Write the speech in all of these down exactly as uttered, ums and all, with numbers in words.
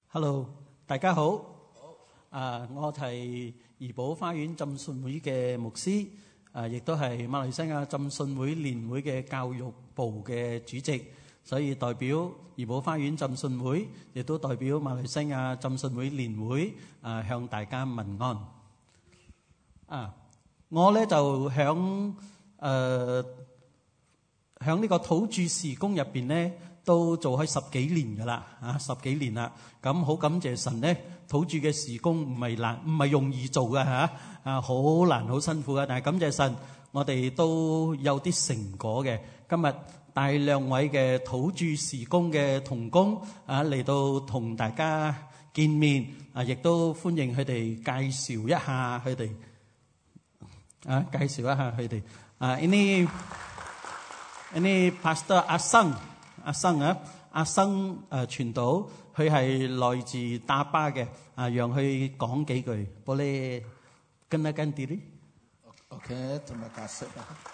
Hello， 大家好。啊，我係怡保花園浸信會嘅牧師，啊，亦都係馬來西亞浸信會年會嘅教育部嘅主席，所以代表怡保花園浸信會，亦都代表馬來西亞浸信會年會，啊，向大家問安。啊，我咧就響誒響呢個土著事工入邊咧。都做開十幾年噶啦，啊十幾年啦，咁好感謝神咧，土著嘅事工唔係難，唔係容易做嘅嚇，啊好難好辛苦嘅，但係感謝神，我哋都有啲成果嘅。今日帶兩位嘅土著事工嘅同工啊嚟到同大家見面，啊亦都歡迎佢哋介紹一下佢哋，啊介紹一下佢哋，啊 ini ini Pastor 阿生。阿生啊，阿生誒傳道，佢係來自大巴嘅，啊，讓佢講幾句。Boleh kenalkan diri? Oke, terima kasih.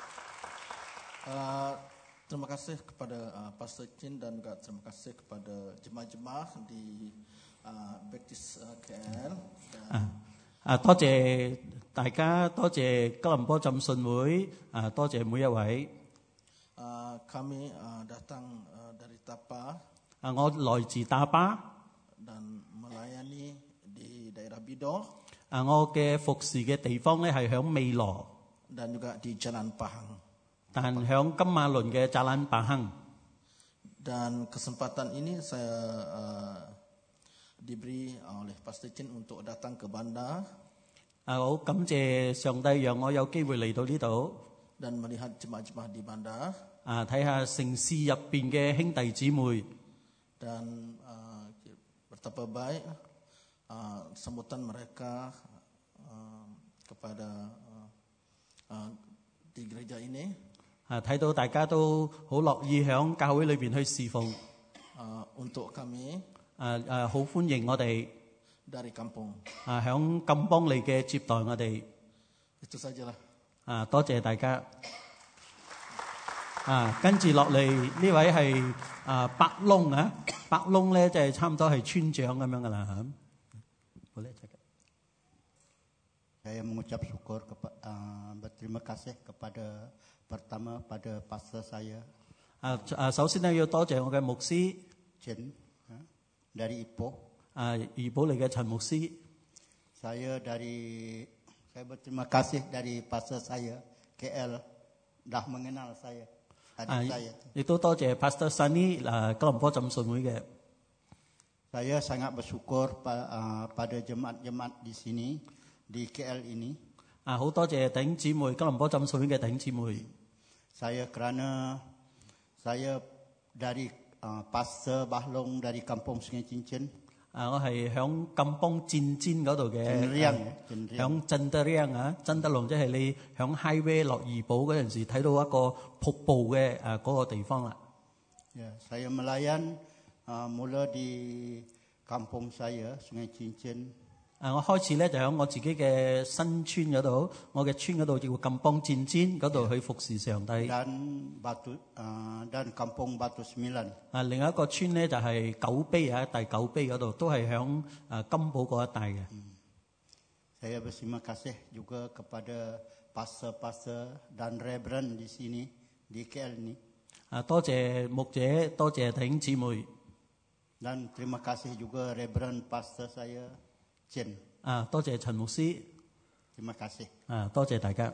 Uh, terima kasih kepada uh, Pastor Chin dan juga terima kasih kepada jemaah-jemaah di uh, Baptist uh, K L. 啊啊，多謝大家，多謝吉林波浸信會，啊，多謝每一位。 Uh, kami uh, datang uh, dari Tapa. 啊，我來自大巴 dan melayani di daerah Bidor. 啊，我嘅服侍嘅地方咧係響美羅 dan juga di Jalan Pahang. 但響金馬倫嘅扎蘭巴亨。 Dan kesempatan ini saya uh, diberi oleh Pastor Chin untuk datang ke Bandar. 啊，好感謝上帝讓我有機會嚟到呢度。 dan melihat jemaah-jemaah di bandar 啊，睇下城市入邊嘅兄弟姊妹 dan uh, betapa baik uh, sambutan mereka uh, kepada uh, uh, di gereja ini 啊，睇到大家都好樂意響教會裏邊去侍奉 uh, untuk kami 啊啊，好歡迎我哋 dari kampung 啊響金邦嚟嘅接待我哋 itu sajalah。 啊，多謝大家。啊，跟住落嚟呢位係啊白窿啊，白窿咧即係差唔多係村長咁樣噶啦嚇。好咧， Saya mengucap syukur kepada uh, berterima kasih kepada pertama pada pastor saya. 啊啊，首先咧要多謝我嘅牧師 Chen uh, dari Ipoh. 啊，怡保嚟嘅陳牧師。 Saya dari Saya berterima kasih dari pastor saya K L dah mengenal saya, adik saya. 亦都多謝 Pastor Sunny 啊，吉林波浸信會嘅。 Saya sangat bersyukur uh, pada jemaat-jemaat di sini di K L ini. 啊，好多謝弟兄姊妹，吉林波浸信會嘅弟兄姊妹。 Saya kerana saya dari uh, pastor Bahlong dari Kampung Sungai Cincin. 啊，我係響金邦戰尖嗰度嘅，響鎮德亮啊，鎮德龍即係你響 highway 落怡保嗰陣時睇到一個瀑布嘅誒嗰個地方啦。 Ya, saya melayan uh, mula di kampung saya Sungai Cincin. 啊，我開始咧就響我自己嘅新村嗰度，我嘅村嗰度叫金邦戰尖嗰度去服侍上帝。 Dan Batu uh, dan Kampung Batu Sembilan. 啊，另一個村咧就係九碑啊，第九碑嗰度都係響啊金寶嗰一帶嘅。 Saya berterima kasih juga kepada pastor-pastor dan reverend di sini di K L ini. 啊，多謝牧者，多謝弟兄姊妹。 Dan terima kasih juga reverend pastor saya Chen. 啊，多謝陳牧師。 Terima kasih. 啊，多謝大家。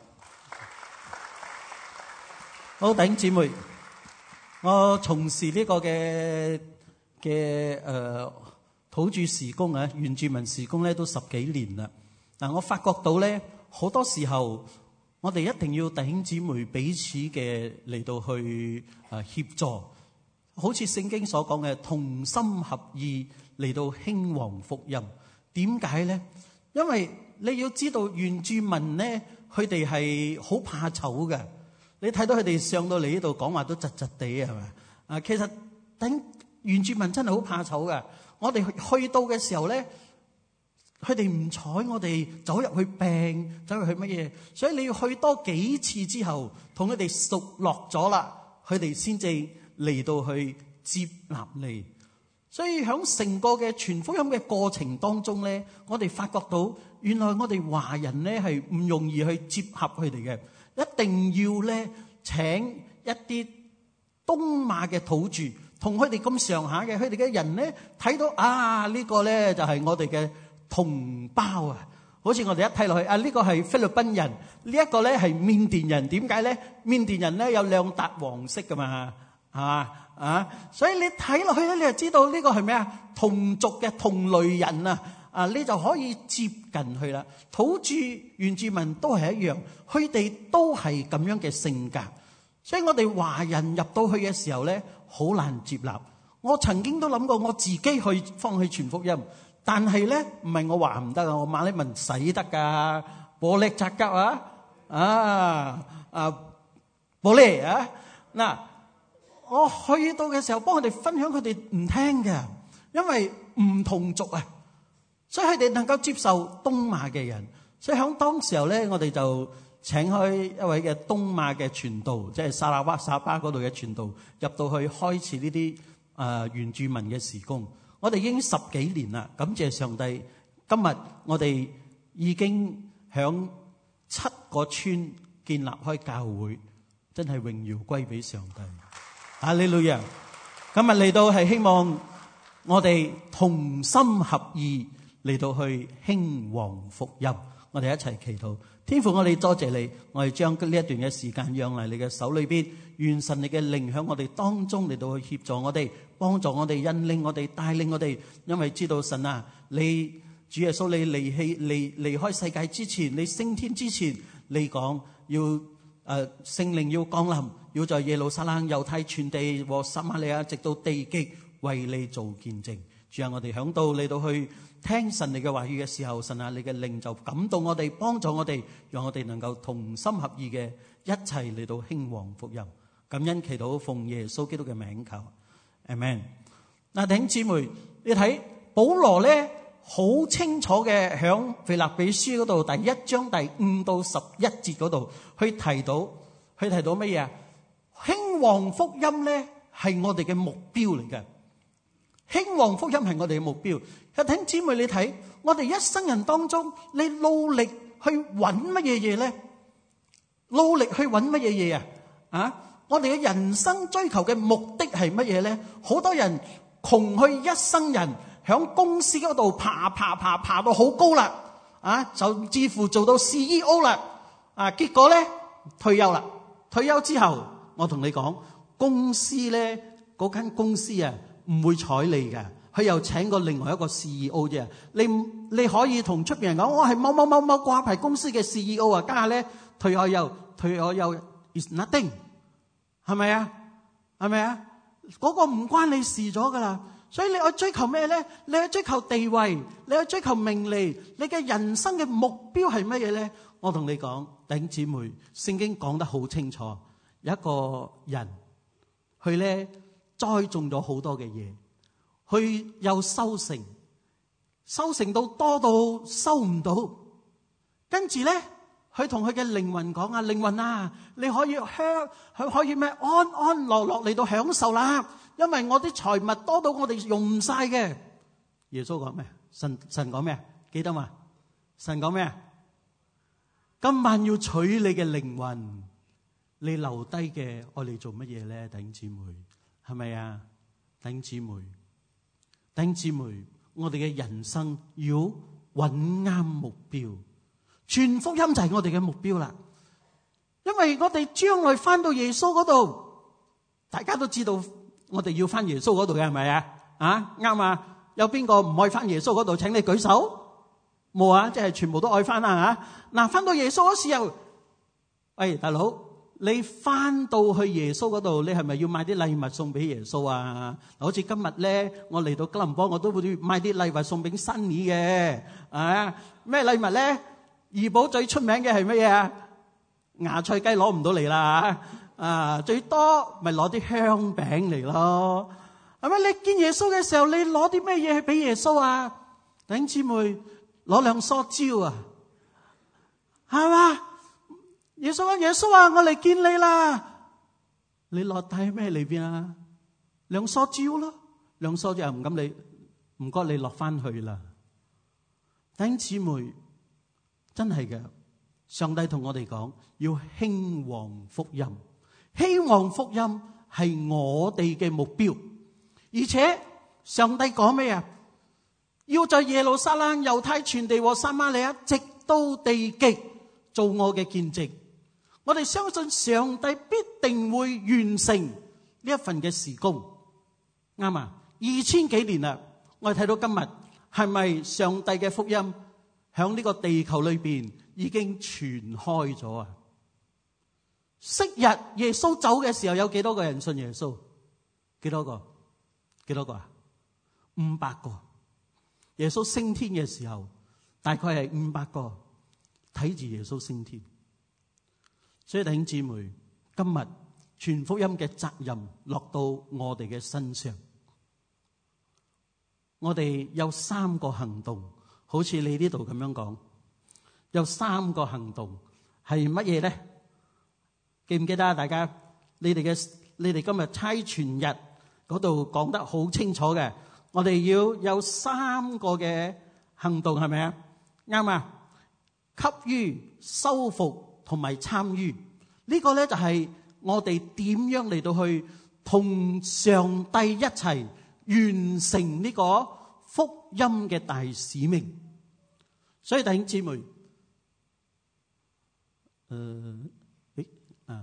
好，弟兄姊妹，我從事呢個嘅嘅誒土著事工啊，原住民事工咧都十幾年啦。嗱，我發覺到咧好多時候，我哋一定要弟兄姊妹彼此嘅嚟到去誒協助，好似聖經所講嘅同心合意嚟到興旺福音。點解咧？因為你要知道原住民咧，佢哋係好怕醜嘅。你睇到佢哋上到嚟呢度講話都窒窒地係咪？啊，其實等原住民真係好怕醜嘅。我哋去到嘅時候咧，佢哋唔睬我哋，走入去病，走入去乜嘢？所以你要去多幾次之後，同佢哋熟絡咗啦，佢哋先至嚟到去接納你。 所以喺成個嘅傳福音嘅過程當中咧，我哋發覺到原來我哋華人咧係唔容易去接合佢哋嘅，一定要咧請一啲東馬嘅土著，同佢哋咁上下嘅，佢哋嘅人咧睇到啊呢個咧就係我哋嘅同胞啊，好似我哋一睇落去啊呢個係菲律賓人，呢一個咧係緬甸人，點解咧？緬甸人咧有兩笪黃色噶嘛，係嘛？啊，所以你睇落去咧，你就知道呢個係咩啊？同族嘅同類人啊，啊，你就可以接近佢啦。土著原住民都係一樣，佢哋都係咁樣嘅性格。所以我哋華人入到去嘅時候咧，好難接納。我曾經都諗過我自己去放去傳福音，但係咧唔係我話唔得啊，我馬來文使得噶，玻璃扎吉啊，啊啊玻璃啊嗱。我去到嘅時候，幫佢哋分享，佢哋唔聽嘅，因為唔同族啊，所以佢哋能夠接受東馬嘅人。所以喺當時候咧，我哋就請開一位嘅東馬嘅傳道，即係沙拉瓦沙巴嗰度嘅傳道，入到去開始呢啲誒原住民嘅事工。我哋已經十幾年啦，感謝上帝。今日我哋已經響七個村建立開教會，真係榮耀歸俾上帝。哈利路亞！今日嚟到係希望我哋同心合意嚟到去興旺福音，我哋一齊祈禱。天父，我哋多謝你，我哋將呢一段嘅時間讓嚟你嘅手裏邊，願神你嘅靈響我哋當中嚟到去協助我哋，幫助我哋，引領我哋，帶領我哋。因為知道神啊，你主耶穌你離棄離離開世界之前，你升天之前，你講要誒聖靈要降臨。要在耶路撒冷、猶太全地和撒瑪利亞直到地極為你做見證。主啊，我哋響到嚟到去聽神你嘅話語嘅時候，神啊，你嘅靈就感動我哋，幫助我哋，讓我哋能夠同心合意嘅一齊嚟到興旺福音。感恩祈禱奉耶穌基督嘅名求，阿們。嗱，弟兄姊妹，你睇保羅咧好清楚嘅響腓立比書嗰度第一章第五到十一節嗰度去提到，去提到乜嘢啊？興旺福音咧係我哋嘅目標嚟嘅，興旺福音係我哋嘅目標。弟兄姊妹，你睇我哋一生人當中，你努力去揾乜嘢嘢咧？努力去揾乜嘢嘢啊？啊！我哋嘅人生追求嘅目的係乜嘢咧？好多人窮去一生人響公司嗰度爬爬爬爬到好高啦，啊，甚至乎做到 C E O 啦，啊，結果咧退休啦。退休之後，我同你講，公司咧嗰間公司啊唔會睬你嘅，佢又請過另外一個 C E O 啫。你你可以同出邊人講，我係某某某某掛牌公司嘅 C E O 啊，家下咧退休又退休又 is nothing， 係咪啊？係咪啊？嗰個唔關你事咗噶啦。所以你去追求咩咧？你去追求地位，你去追求名利，你嘅人生嘅目標係乜嘢咧？我同你講，弟兄姊妹，聖經講得好清楚。有一個人，佢咧栽種咗好多嘅嘢，佢又收成，收成到多到收唔到，跟住咧，佢同佢嘅靈魂講啊，靈魂啊，你可以享，佢可以咩安安樂樂嚟到享受啦，因為我啲財物多到我哋用唔晒嘅。耶穌講咩？神神講咩？記得嘛？神講咩？今晚要取你嘅靈魂。你留低嘅愛嚟做乜嘢咧？弟兄姊妹，係咪啊？弟兄姊妹，弟兄姊妹，我哋嘅人生要揾啱目標，傳福音就係我哋嘅目標啦。因為我哋將來翻到耶穌嗰度，大家都知道我哋要翻耶穌嗰度嘅，係咪啊？啊，啱啊！有邊個唔愛翻耶穌嗰度？請你舉手。冇啊，即係全部都愛翻啦吓。嗱，翻到耶穌嗰時候，喂，大佬。你翻到去耶穌嗰度，你係咪要買啲禮物送俾耶穌啊？好似今日咧，我嚟到吉隆坡，我都會買啲禮物送俾 Sunny 嘅。啊，咩禮物咧？怡保最出名嘅係乜嘢啊？芽菜雞攞唔到嚟啦，啊，最多咪攞啲香餅嚟咯。係咪？你見耶穌嘅時候，你攞啲咩嘢去俾耶穌啊？弟兄姊妹，攞兩梳蕉啊，係嘛？耶穌啊，耶穌啊，我嚟見你啦！你落低咩裏邊啊？兩梳蕉咯， 兩梳就唔敢你，唔該你落翻去啦。弟兄姊妹，真係嘅，上帝同我哋講要興旺福音，興旺福音係我哋嘅目標。而且上帝講咩啊？要在耶路撒冷、猶太全地和撒瑪利亞直到地極做我嘅見證。我哋相信上帝必定會完成呢一份嘅事工，啱啊！二千幾年啦，我哋睇到今日係咪上帝嘅福音響呢個地球裏邊已經傳開咗啊？昔日耶穌走嘅時候有幾多個人信耶穌？幾多個？幾多個啊？五百個。耶穌升天嘅時候，大概係五百個睇住耶穌升天。所以弟兄姊妹，今日傳福音嘅責任落到我哋嘅身上。我哋有三個行動，好似你呢度咁樣講，有三個行動係乜嘢咧？記唔記得啊？大家，你哋嘅你哋今日差傳日嗰度講得好清楚嘅，我哋要有三個嘅行動，係咪啊？啱啊！給予、修復同埋參與，呢個咧就係我哋點樣嚟到去同上帝一齊完成呢個福音嘅大使命。所以弟兄姊妹，誒、呃，誒啊，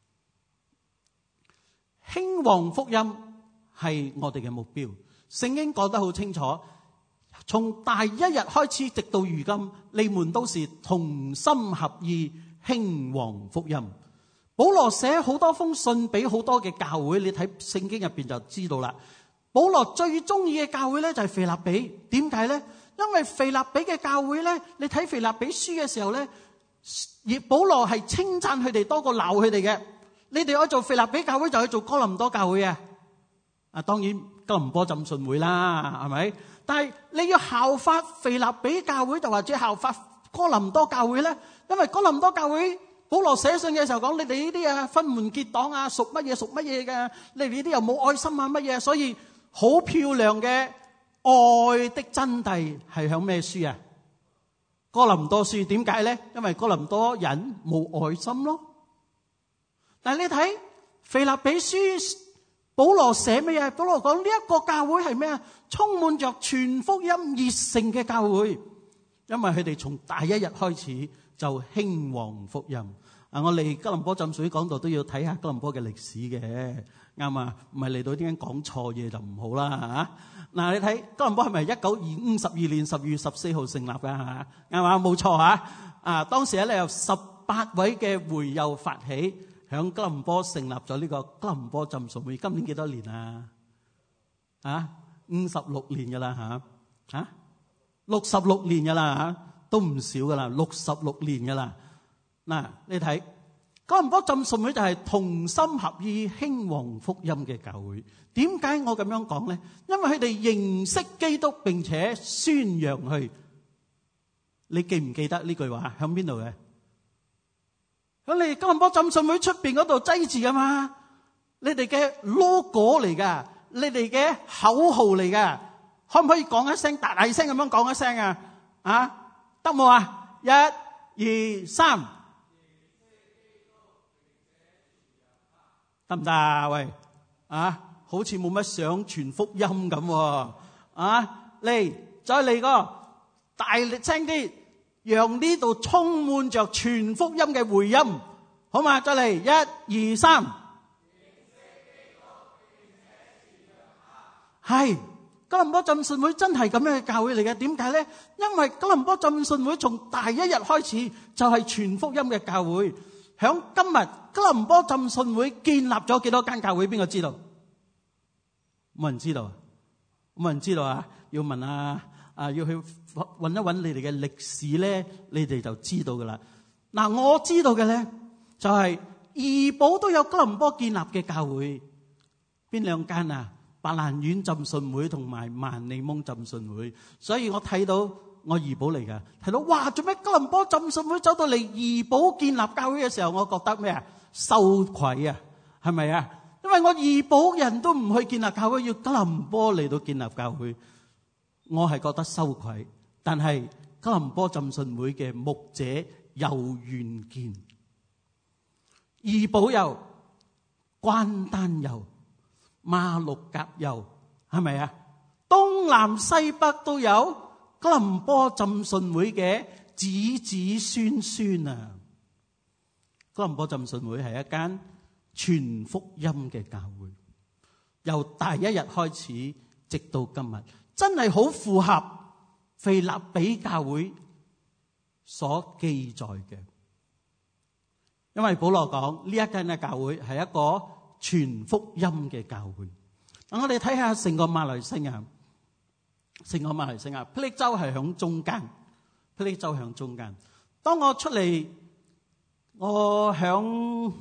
興旺福音係我哋嘅目標。聖經講得好清楚，從第一日開始直到如今，你們都是同心合意興旺福音。保羅寫好多封信俾好多嘅教會，你睇聖經入邊就知道啦。保羅最中意嘅教會咧就係腓立比，點解咧？因為腓立比嘅教會咧，你睇腓立比書嘅時候咧，而保羅係稱讚佢哋多過鬧佢哋嘅。你哋可以做腓立比教會，就去做哥林多教會啊！啊，當然哥林多浸信會啦，係咪？但係你要效法腓立比教會，就或者效法哥林多教會咧，因為哥林多教會保羅寫信嘅時候講，你哋呢啲啊分門結黨啊，屬乜嘢屬乜嘢嘅，你哋呢啲又冇愛心啊乜嘢，所以好漂亮嘅愛的真諦係響咩書啊？哥林多書。點解咧？因為哥林多人冇愛心咯。但係你睇腓立比書，保羅寫咩嘢？保羅講呢一個教會係咩啊？充滿着全福音熱誠嘅教會，因為佢哋從第一日開始就興旺福音。啊，我嚟哥林多浸水講道都要睇下哥林多嘅歷史嘅，啱啊？唔係嚟到點解講錯嘢就唔好啦吓。嗱，你睇哥林多係咪一九二五十二年十月十四號成立噶吓？啱嘛？冇錯吓。啊，當時咧有十八位嘅會友發起，響哥林多成立咗呢個哥林多浸信會。今年幾多年啊？啊，五十六年噶啦吓，啊，六十六年噶啦吓，都唔少噶啦，六十六年噶啦。嗱，你睇哥林多浸信會就係同心合意興旺福音嘅教會。點解我咁樣講咧？因為佢哋認識基督並且宣揚佢。你記唔記得呢句話響邊度嘅？響你哥林多浸信會出邊嗰度擠字噶嘛？你哋嘅 logo 嚟噶，你哋嘅口號嚟噶，可唔可以講一聲大大聲咁樣講一聲啊？啊，得冇啊？一、二、三，得唔得啊？喂，啊，好似冇乜想傳福音咁喎。啊，嚟，再嚟個大力聲啲，讓呢度充滿着全福音嘅回音，好嘛？再嚟，一、二、三，係哥林多浸信會真係咁樣嘅教會嚟嘅。點解咧？因為哥林多浸信會從第一日開始就係全福音嘅教會。響今日哥林多浸信會建立咗幾多間教會？邊個知道？冇人知道，冇人知道啊！要問啊啊，要去揾一揾你哋嘅歷史咧，你哋就知道噶啦。嗱，我知道嘅咧就係怡保都有哥林多建立嘅教會，邊兩間啊？白蘭苑浸信會同埋萬利蒙浸信會。所以我睇到我怡保嚟噶，睇到哇，做咩哥林多浸信會走到嚟怡保建立教會嘅時候，我覺得咩啊？羞愧啊，係咪啊？ 因為我怡保人都唔去建立教會，要吉林波嚟到建立教會，我係覺得羞愧。但係吉林波浸信會嘅牧者有遠見，怡保有，關丹有，馬六甲有，係咪啊？東南西北都有吉林波浸信會嘅子子孫孫啊！吉林波浸信會係一間全福音嘅教會，由第一日開始直到今日，真係好符合腓立比教會所記載嘅。因為保羅講呢一間嘅教會係一個全福音嘅教會。嗱，我哋睇下成個馬來西亞，成個馬來西亞霹靂州係響中間，霹靂州響中間。當我出嚟，我響誒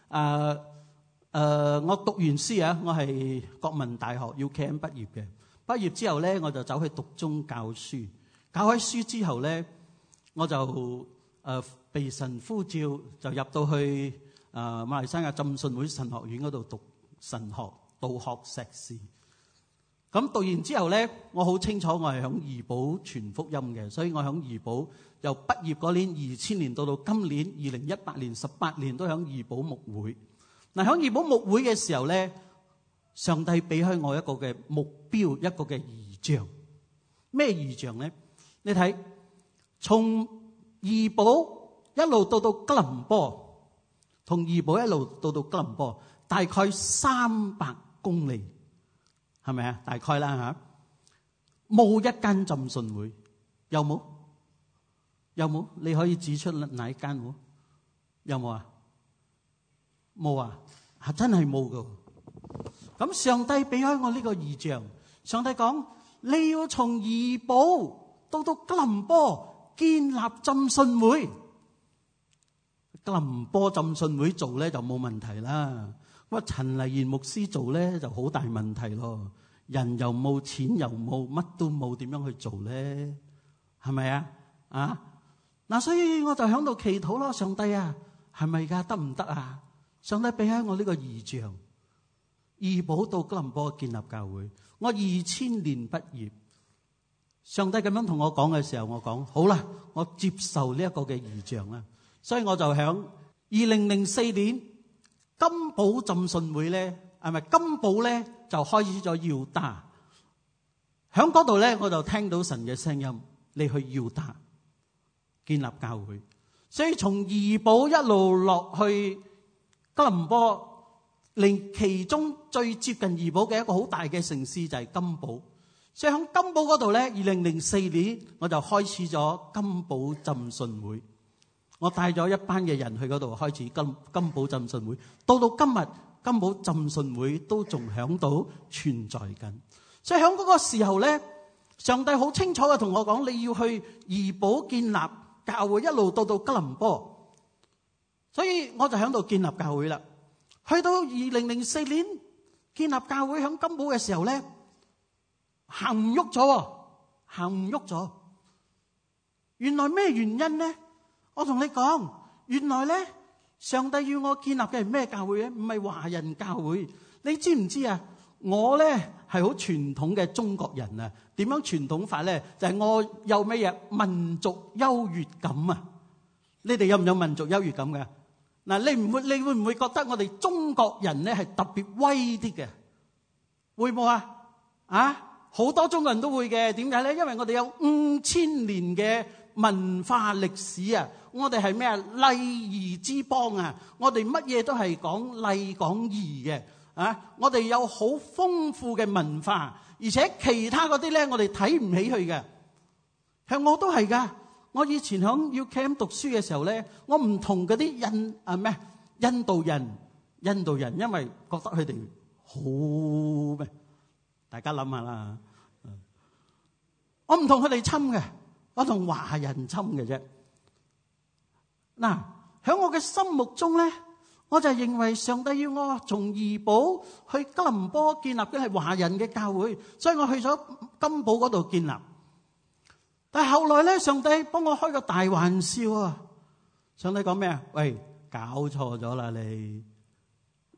誒，我讀完書啊，我係國民大學 U K M 畢業嘅。畢業之後咧，我就走去讀中教書。教開書之後咧，我就誒、呃、被神呼召，就入到去誒、呃、馬來西亞浸信會神學院嗰度讀神學、道學碩士。咁讀完之後咧，我好清楚我係響怡保傳福音嘅，所以我響怡保由畢業嗰年二千年到到今年二零一八年十八年都響怡保牧會。嗱，響怡保牧會嘅時候咧，上帝俾開我一個嘅目標，一個嘅異象。咩異象咧？你睇，從怡保一路到到吉林波，同怡保一路到到吉林波，大概三百公里。係咪啊？大概啦吓，冇一間浸信會，有冇？有冇？你可以指出哪一間喎？有冇啊？冇啊？係真係冇噶。咁上帝俾開我呢個異象，上帝講你要從怡保到到吉林波建立浸信會。吉林波浸信會做咧就冇問題啦。咁啊，陳麗賢牧師做咧就好大問題咯。人又冇，錢又冇，乜都冇，點樣去做咧？係咪啊？啊嗱，所以我就喺度祈禱咯，上帝啊，係咪噶？得唔得啊？上帝俾喺我呢個異象，怡保到吉林波建立教會。我二千年畢業，上帝咁樣同我講嘅時候，我講好啦，我接受呢一個嘅異象啦。所以我就喺二零零四年。金寶浸信會咧，係咪金寶咧就開始咗要打？喺嗰度咧，我就聽到神嘅聲音，你去要打建立教會。所以從怡保一路落去吉林波，令其中最接近怡保嘅一個好大嘅城市就係金寶。所以喺金寶嗰度咧，二零零四年我就開始咗金寶浸信會。我帶咗一班嘅人去嗰度開始金金寶浸信會，到到今日金寶浸信會都仲響度存在緊。所以響嗰個時候咧，上帝好清楚嘅同我講，你要去怡保建立教會，一路到到吉林波。所以我就響度建立教會啦。去到二零零四年建立教會響金寶嘅時候咧，行唔喐咗，行唔喐咗。原來咩原因咧？我同你講，原來咧，上帝要我建立嘅係咩教會咧？唔係華人教會。你知唔知啊？我咧係好傳統嘅中國人啊。點樣傳統法咧？就係、是、我有咩嘢民族優越感啊？你哋有唔有民族優越感嘅？嗱，你唔會，你會唔會覺得我哋中國人咧係特別威啲嘅？會冇啊？啊，好多中國人都會嘅。點解咧？因為我哋有五千年嘅文化歷史啊！我哋係咩啊？禮儀之邦啊！我哋乜嘢都係講禮講儀嘅啊！我哋有好豐富嘅文化，而且其他嗰啲咧，我哋睇唔起佢嘅。係我都係噶。我以前響 U K M 讀書嘅時候咧，我唔同嗰啲印啊咩印度人，印度人因為覺得佢哋好咩？大家諗下啦。我唔同佢哋親嘅，我同華人親嘅啫。嗱，喺我嘅心目中咧，我就認為上帝要我從怡保去吉林波建立嘅係華人嘅教會，所以我去咗金寶嗰度建立。但係後來咧，上帝幫我開個大玩笑啊！上帝講咩啊？喂，搞錯咗啦你！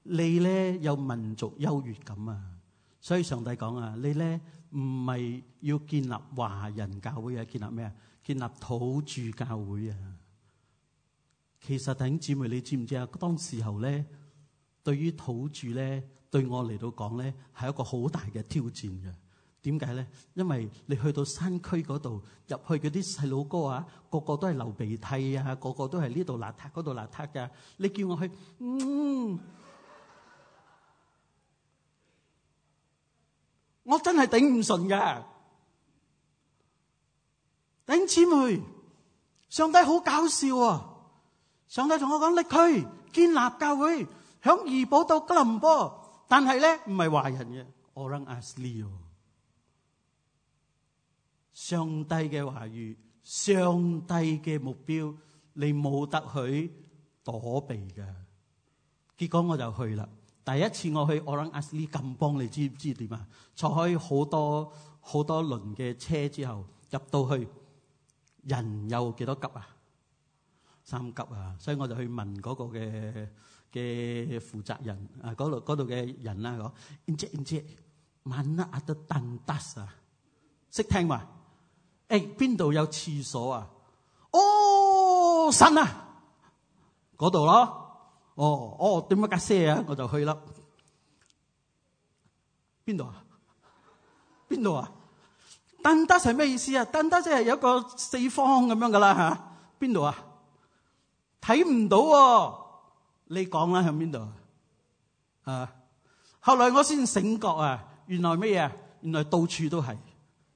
你咧有民族優越感啊，所以上帝講啊，你咧唔係要建立華人教會啊，建立咩啊？建立土著教會啊。其實弟兄姊妹，你知唔知啊？當時候咧，對於土著咧，對我嚟到講咧，係一個好大嘅挑戰嘅。點解咧？因為你去到山區嗰度，入去嗰啲細佬哥啊，個個都係流鼻涕啊，個個都係呢度邋遢嗰度邋遢㗎。你叫我去，嗯，我真係頂唔順㗎。弟兄姊妹，上帝好搞笑啊！上帝同我講，你去建立教會，響怡保到吉隆坡，但係咧唔係華人嘅，Orang Asli。上帝嘅話語，上帝嘅目標，你冇得去躲避嘅。結果我就去啦。第一次我去 Orang Asli 咁幫，你知唔知點啊？坐開好多好多輪嘅車之後，入到去，人有幾多級啊？三級啊！所以我就去問嗰個嘅嘅負責人啊，嗰度嗰度嘅人啦，講 Encik Encik mana ada tandas啊？識聽嘛？誒，邊度有廁所啊？哦，神啊，嗰度咯。哦哦，點乜架車啊？我就去啦。邊度啊？邊度啊？tandas係咩意思啊？tandas即係有一個四方咁樣噶啦嚇。邊度啊？睇唔到喎，你講啦，喺邊度啊？啊！後來我先醒覺啊，原來咩啊？原來到處都係，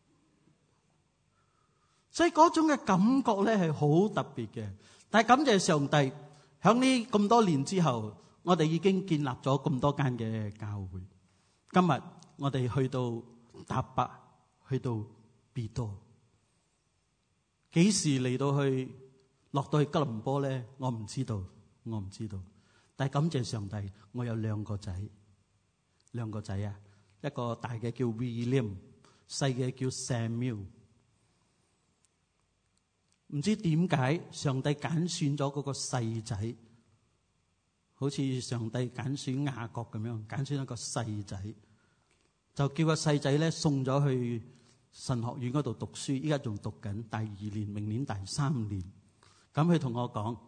所以嗰種嘅感覺咧係好特別嘅。但係感謝上帝，響呢咁多年之後，我哋已經建立咗咁多間嘅教會。今日我哋去到達伯，去到比多，幾時嚟到去？落到去吉隆坡咧，我唔知道，我唔知道。但係感謝上帝，我有兩個仔，兩個仔啊，一個大嘅叫 William， 細嘅叫 Samuel。唔知點解上帝揀選咗嗰個細仔，好似上帝揀選雅各咁樣，揀選一個細仔，就叫個細仔咧送咗去神學院嗰度讀書，依家仲讀緊第二年，明年第三年。咁佢同我講，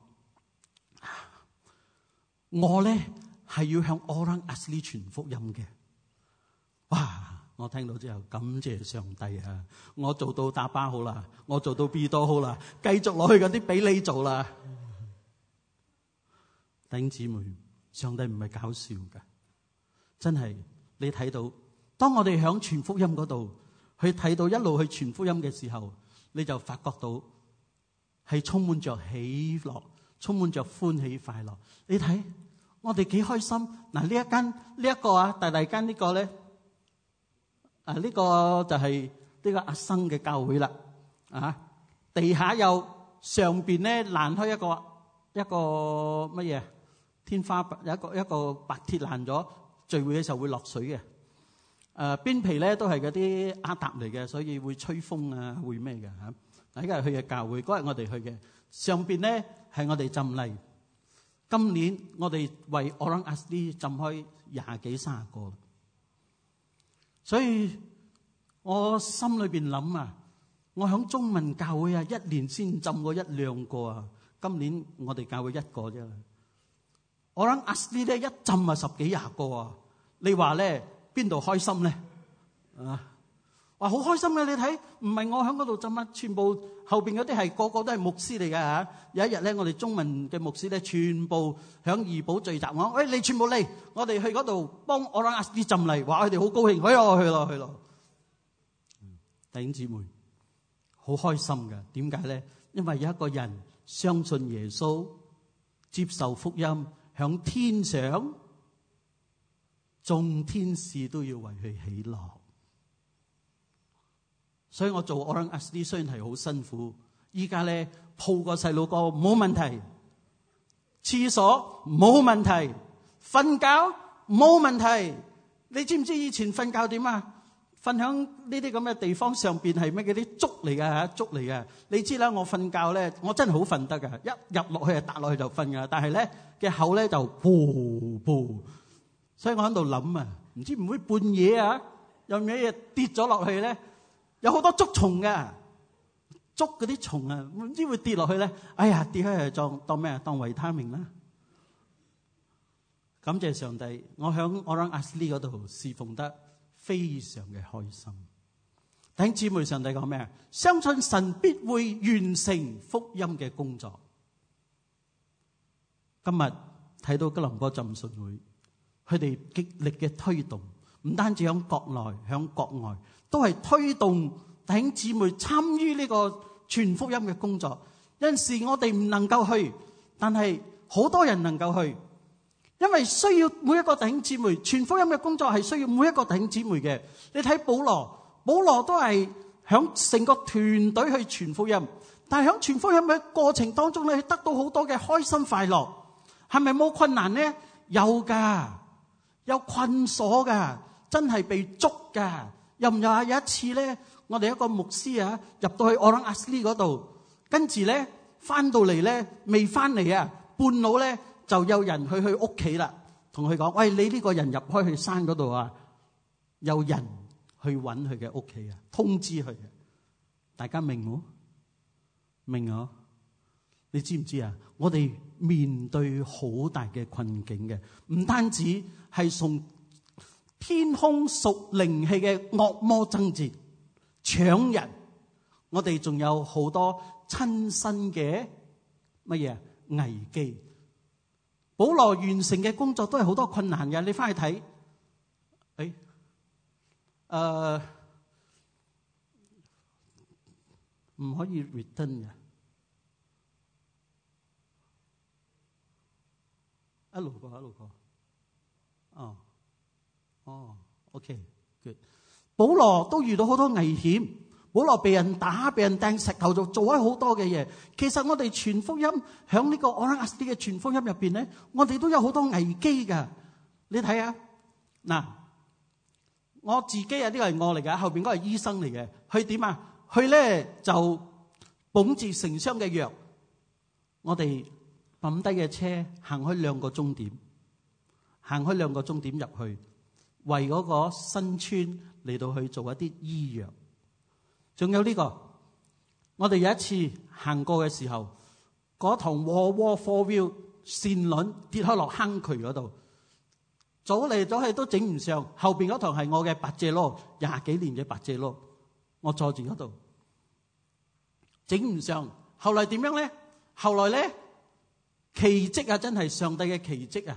我咧係要向 Orang Asli 傳福音嘅。哇！我聽到之後感謝上帝啊！我做到打巴好啦，我做到 B 多好啦，繼續落去嗰啲俾你做啦。弟兄姊妹，上帝唔係搞笑噶，真係你睇到，當我哋響傳福音嗰度去睇到一路去傳福音嘅時候，你就發覺到。係充滿着喜樂，充滿着歡喜快樂。你睇我哋幾開心嗱！呢一間呢一個啊，大大間呢個咧，啊呢個就係呢個阿生嘅教會啦。啊，地下有上邊咧爛開一個一個乜嘢天花板，有一個一個白鐵爛咗，聚會嘅時候會落水嘅。誒邊皮咧都係嗰啲瓦搭嚟嘅，所以會吹風啊，會咩嘅嚇。呢個係去嘅教會，嗰日我哋去嘅。上邊咧係我哋浸禮。今年我哋為 Orang Asli 浸開廿幾三十個，所以我心裏邊諗啊，我響中文教會啊，一年先浸過一兩個啊。今年我哋教會一個啫。Orang Asli 咧一浸啊十幾廿個啊。你話咧邊度開心咧？啊！哇，好開心嘅，你睇，唔係我喺嗰度浸啊，全部後邊嗰啲係個個都係牧師嚟嘅嚇。有一日咧，我哋中文嘅牧師咧，全部響怡保聚集，我話：喂，你全部嚟，我哋去嗰度幫 Orang Asli 浸禮，話佢哋好高興，去咯去咯去咯。弟兄姊妹，好開心嘅，點解咧？因為有一個人相信耶穌，接受福音，響天上，眾天使都要為佢喜樂。所以我做 Orang Asli 雖然係好辛苦，依家咧抱個細路哥冇問題，廁所冇問題，瞓覺冇問題。你知唔知以前瞓覺點啊？瞓響呢啲咁嘅地方上邊係咩？嗰啲竹嚟㗎嚇，竹嚟㗎。你知啦，我瞓覺咧，我真係好瞓得㗎，一入落去就搭落去就瞓㗎。但係咧嘅口咧就噗噗所以我喺度諗啊，唔知唔會半夜啊有咩嘢跌咗落去咧？有好多捉蟲嘅，捉嗰啲蟲啊，唔知會跌落去咧。哎呀，跌開嚟當當咩啊？當維他命啦。感謝上帝，我響我響阿斯利嗰度侍奉得非常嘅開心。弟兄姊妹，上帝講咩啊？相信神必會完成福音嘅工作。今日睇到吉林哥浸信會，佢哋極力嘅推動，唔單止響國內，響國外都係推動弟兄姊妹參與呢個傳福音嘅工作。有陣時我哋唔能夠去，但係好多人能夠去。因為需要每一個弟兄姊妹傳福音嘅工作係需要每一個弟兄姊妹嘅。你睇保羅，保羅都係響成個團隊去傳福音，但係響傳福音嘅過程當中咧，得到好多嘅開心快樂。係咪冇困難呢？有噶，有困鎖噶，真係被捉噶。又唔又係有一次咧，我哋一個牧師啊入到去我諗阿斯利嗰度，跟住咧翻到嚟咧未翻嚟啊，半路咧。就有人去去屋企啦，同佢講：喂，你呢個人入開去山嗰度啊，有人去揾佢嘅屋企啊，通知佢。大家明冇？明啊？你知唔知啊？我哋面對好大嘅困境嘅，唔單止係從天空屬靈氣嘅惡魔爭戰搶人，我哋仲有好多親身嘅乜嘢危機。保羅完成嘅工作都係好多困難嘅，你翻去睇，誒，誒，唔可以 return 嘅，一路過一路過，哦，哦 ，OK，good。保羅都遇到好多危險。保羅被人打，被人掟石頭，就做咗好多嘅嘢。其實我哋傳福音響呢個我諗阿斯利嘅傳福音入邊咧，我哋都有好多危機噶。你睇下嗱，我自己啊，呢個係我嚟嘅，後邊嗰個係醫生嚟嘅。佢點啊？佢咧就捧住成箱嘅藥，我哋抌低嘅車行開兩個鐘點，行開兩個鐘點入去，為嗰個新村嚟到去做一啲醫藥。仲有呢個，我哋有一次行過嘅時候，嗰堂沃沃 four wheel 線輪跌開落坑渠嗰度，早嚟早去都整唔上。後邊嗰堂係我嘅白借咯，廿幾年嘅白借咯，我坐住嗰度整唔上。後來點樣咧？後來咧，奇蹟啊，真係上帝嘅奇蹟啊！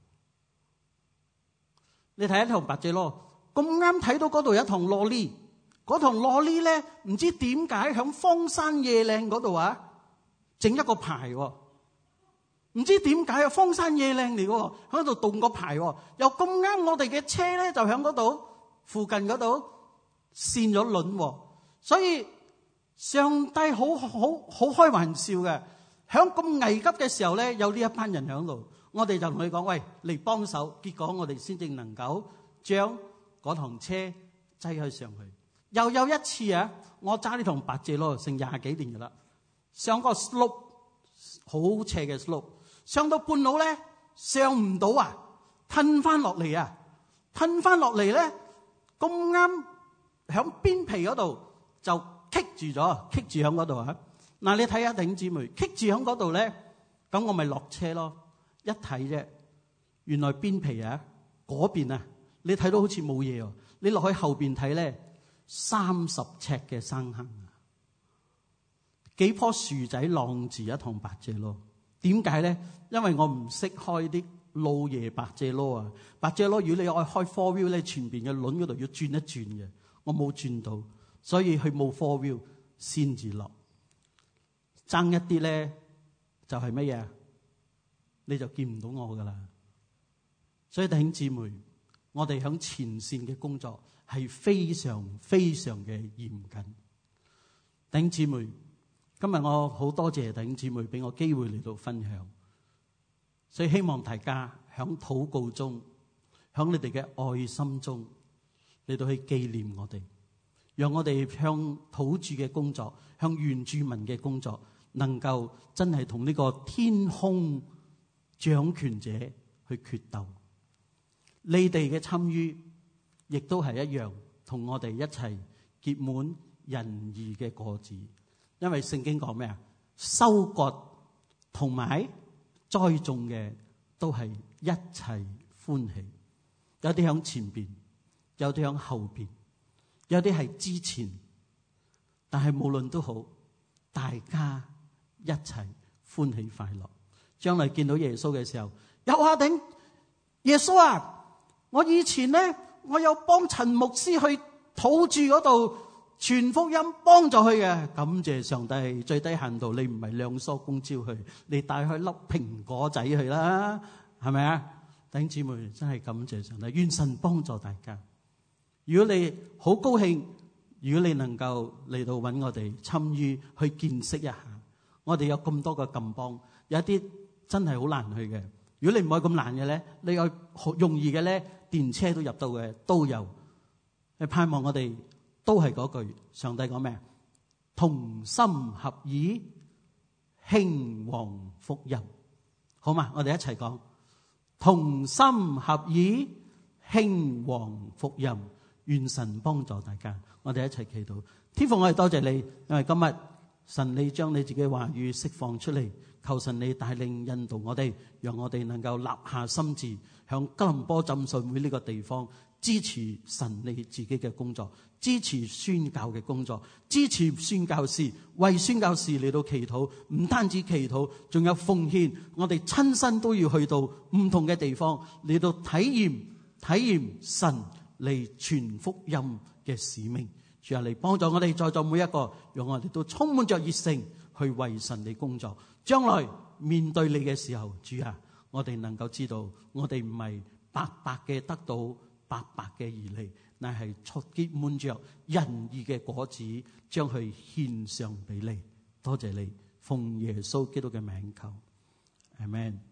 你睇一堂白借咯，咁啱睇到嗰度有一堂羅利。嗰堂羅利咧，唔知點解響荒山野嶺嗰度啊，整一個牌喎，唔知點解啊，荒山野嶺嚟嘅，喺度動個牌喎，又咁啱我哋嘅車咧就響嗰度附近嗰度跣咗輪，所以上帝好好好開玩笑嘅，響咁危急嘅時候咧，有呢一班人響度，我哋就同佢講：喂，嚟幫手，結果我哋先至能夠將嗰堂車擠去上去。又有一次啊，我揸呢堂白借咯，成廿幾年噶啦，上個 slope 好斜嘅 slope， 上到半路咧上唔到啊，褪翻落嚟啊，褪翻落嚟咧咁啱響邊皮嗰度就棘住咗，棘住響嗰度啊！嗱，你睇下弟兄姊妹，棘住響嗰度咧，咁我咪落車咯。一睇啫，原來邊皮啊嗰邊啊，你睇到好似冇嘢喎，你落去後邊睇咧。三十尺嘅生坑啊！幾棵樹仔晾住一堂白借咯。點解咧？因為我唔識開啲老爺白借咯啊！白借咯，如果你愛開 four wheel 咧，前邊嘅輪嗰度要轉一轉嘅，我冇轉到，所以佢冇 four wheel 先至落。爭一啲咧，就係乜嘢？你就見唔到我噶啦。所以弟兄姊妹，我哋響前線嘅工作。係非常非常嘅嚴謹，弟兄姊妹，今日我好多謝弟兄姊妹俾我機會嚟到分享，所以希望大家響禱告中，響你哋嘅愛心中嚟到去紀念我哋，讓我哋向土著嘅工作，向原住民嘅工作，能夠真係同呢個天空掌權者去決鬥。 你哋嘅參與亦都係一樣，同我哋一齊結滿仁義嘅果子。因為聖經講咩啊？收割同埋栽種嘅都係一齊歡喜。有啲響前邊，有啲響後邊，有啲係之前，但係無論都好，大家一齊歡喜快樂。將來見到耶穌嘅時候，有話頂耶穌啊！我以前呢，我有幫陳牧師去土著嗰度傳福音，幫助佢嘅。感謝上帝，最低限度你唔係兩梳公招去，你帶去粒蘋果仔去啦，係咪啊？弟兄姊妹，真係感謝上帝，願神幫助大家。如果你好高興，如果你能夠嚟到揾我哋參與去見識一下，我哋有咁多個禁邦，有一啲真係好難去嘅。如果你唔係咁難嘅咧，你有好容易嘅咧，電車都入到嘅都有。你盼望我哋都係嗰句，上帝講咩？同心合意興旺福音，好嘛？我哋一齊講，同心合意興旺福音，願神幫助大家。我哋一齊祈禱。天父，我哋多謝你，因為今日神你將你自己嘅話語釋放出嚟，求神你帶領引導我哋，讓我哋能夠立下心志，向吉林波浸信會呢個地方支持神你自己嘅工作，支持宣教嘅工作，支持宣教士，為宣教士嚟到祈禱。唔單止祈禱，仲有奉獻，我哋親身都要去到唔同嘅地方嚟到體驗體驗神嚟傳福音嘅使命。主啊，嚟幫助我哋在座每一個，讓我哋都充滿着熱誠去為神你工作。將來面對你嘅時候，主啊，我哋能夠知道，我哋唔係白白嘅得到，白白嘅而嚟，乃係出結滿着仁義嘅果子，將佢獻上俾你。多謝你，奉耶穌基督嘅名求，阿們。